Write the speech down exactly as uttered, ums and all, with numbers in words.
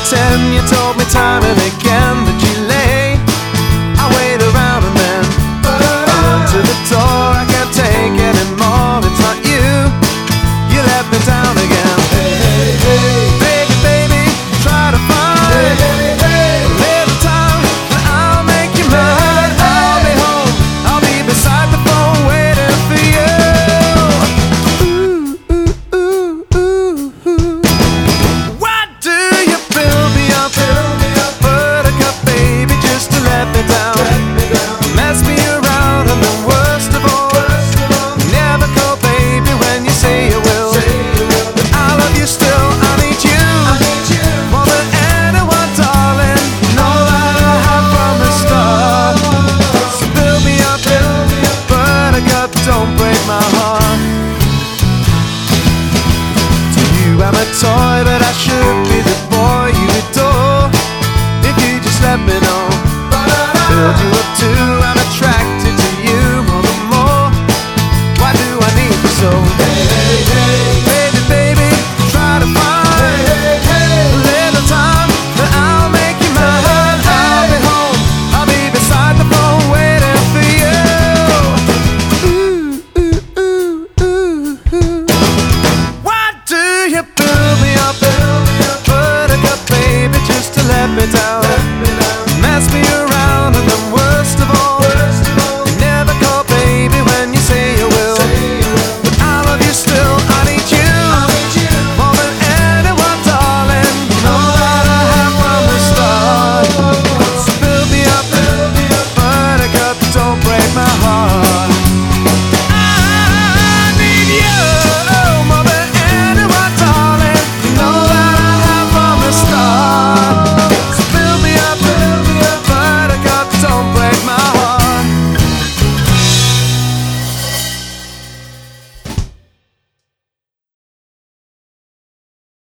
ten, you told me time and again that you lay. I wait around and then I run to the door. I can't take anymore. It's not you. You let me down again. Hey, hey, hey. Baby, baby, try to find hey, hey, hey. a little time and I'll make you mine. I'll be home. I'll be beside the phone waiting for you. Ooh, ooh, ooh, ooh, ooh. Why do you build me up, build me up, buttercup, baby, just to let me down, let me down. Mess me around and then worst of all, worst of all, never call baby when you say you will. Say you will. But I love you still, I need you, I need you more than anyone, darling. You know that I have from the start. So build me up, build me up, buttercup, don't break my heart. To you I'm a toy, but I should be the boy you adore. If you just let me know, build you up too.